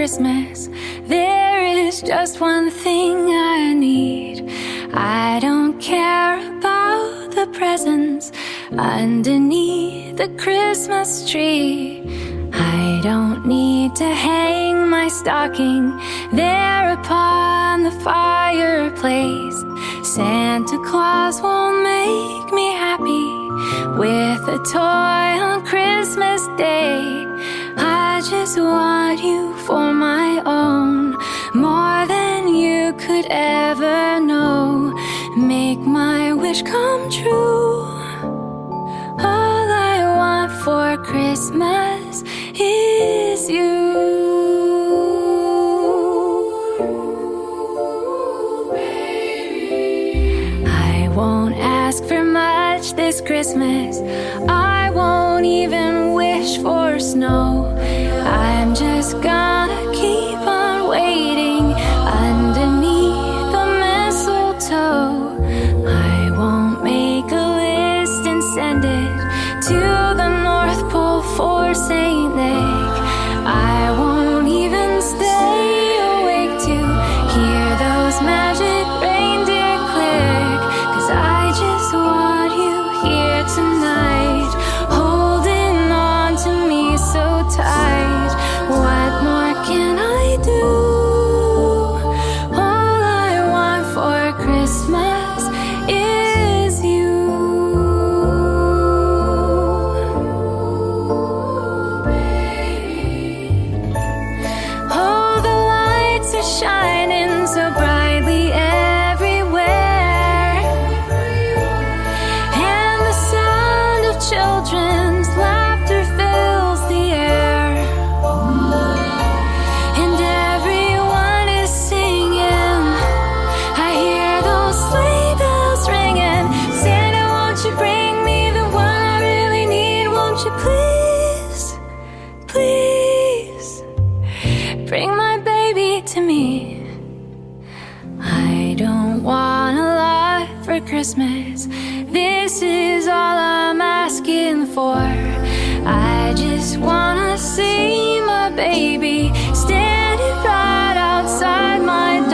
Christmas. There is just one thing I need. I don't care about the presents underneath the Christmas tree. I don't need to hang my stocking there upon the fireplace. Santa Claus won't make me happy with a toy on Christmas Day. I just want you for my own, more than you could ever know. Make my wish come true. All I want for Christmas is you. I won't ask for much this Christmas. I won't even wish for snow. I'm just gonna keep on waiting underneath the mistletoe. I won't make a list and send it to the North Pole for Saint Nick. I won't even stay awake to hear those magic reindeer click, 'cause I just want you here tonight, holding on to me so tight. What more can I do? All I want for Christmas is you. Oh, the lights are shining so brightly everywhere, and the sound of children's laughter fills the air, and everyone is singing. I hear those sleigh bells ringing. Santa, won't you bring me the one I really need? Won't you please, please bring my baby to me? I don't want a lot for Christmas. This is all I'm asking for. I just wanna see my baby standing right outside my